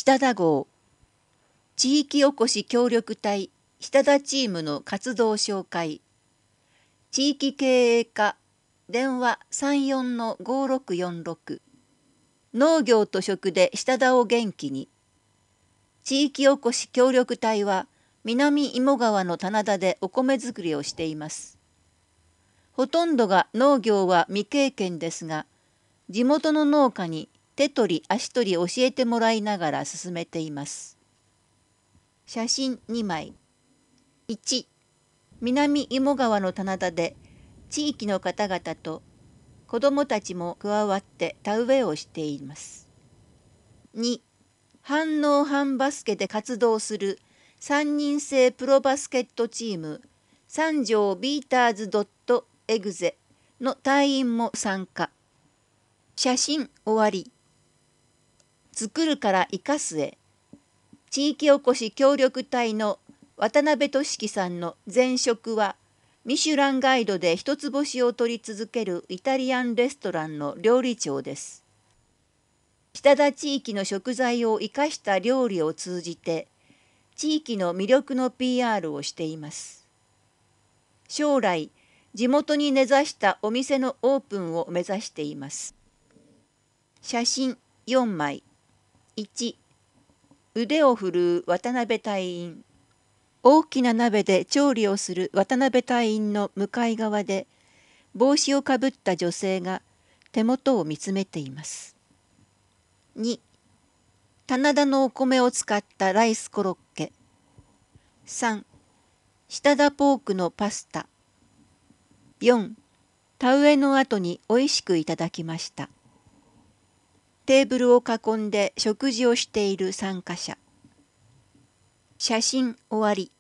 下田号地域おこし協力隊下田チームの活動紹介。地域経営課電話34-5646。農業と食で下田を元気に。地域おこし協力隊は南芋川の棚田でお米作りをしています。ほとんどが農業は未経験ですが、地元の農家に手取り足取り教えてもらいながら進めています。写真2枚。1、南芋川の棚田で地域の方々と子どもたちも加わって田植えをしています。2、半農半バスケで活動する3人制プロバスケットチーム三条ビーターズエグゼの隊員も参加。写真終わり。作るから生かすへ。地域おこし協力隊の渡辺俊樹さんの前職はミシュランガイドで一つ星を取り続けるイタリアンレストランの料理長です。下田地域の食材を生かした料理を通じて地域の魅力の PR をしています。将来地元に根ざしたお店のオープンを目指しています。写真4枚。1、腕を振るう渡辺隊員。大きな鍋で調理をする渡辺隊員の向かい側で帽子をかぶった女性が手元を見つめています。2、棚田のお米を使ったライスコロッケ。3、下田ポークのパスタ。4、田植えの後においしくいただきました。テーブルを囲んで食事をしている参加者。写真終わり。